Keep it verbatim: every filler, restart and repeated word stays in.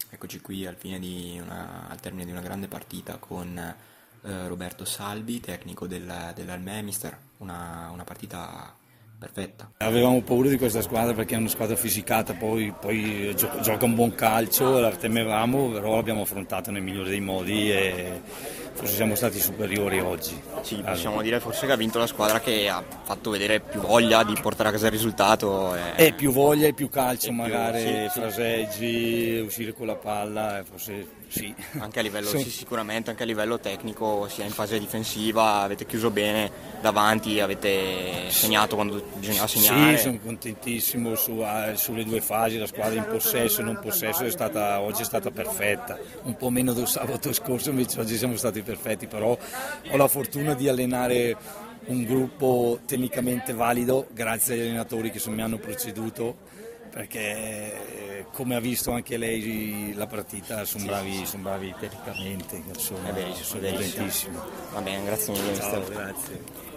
Eccoci qui al fine di una, al termine di una grande partita con eh, Roberto Salvi, tecnico del, dell'Almemister, una, una partita perfetta. Avevamo paura di questa squadra perché è una squadra fisicata, poi, poi gio- gioca un buon calcio, la temevamo, però l'abbiamo affrontata nel migliore dei modi e forse siamo stati superiori oggi. Sì, possiamo allora. dire forse che ha vinto la squadra che ha fatto vedere più voglia di portare a casa il risultato. E, e più voglia e più calcio, e magari più, sì, fraseggi, uscire con la palla, forse sì. Anche a livello, sì. sì, sicuramente anche a livello tecnico, sia in fase difensiva, avete chiuso bene davanti, avete segnato quando bisognava segnare. Sì, sono contentissimo su, sulle due fasi, la squadra in possesso e non possesso è stata, oggi è stata perfetta, un po' meno del sabato scorso, invece oggi siamo stati perfetti, però ho la fortuna di allenare un gruppo tecnicamente valido grazie agli allenatori che mi hanno preceduto, perché come ha visto anche lei la partita sono bravi, sono bravi tecnicamente, insomma, è verissimo, sono contentissimo. Va bene, grazie mille. Ciao, grazie.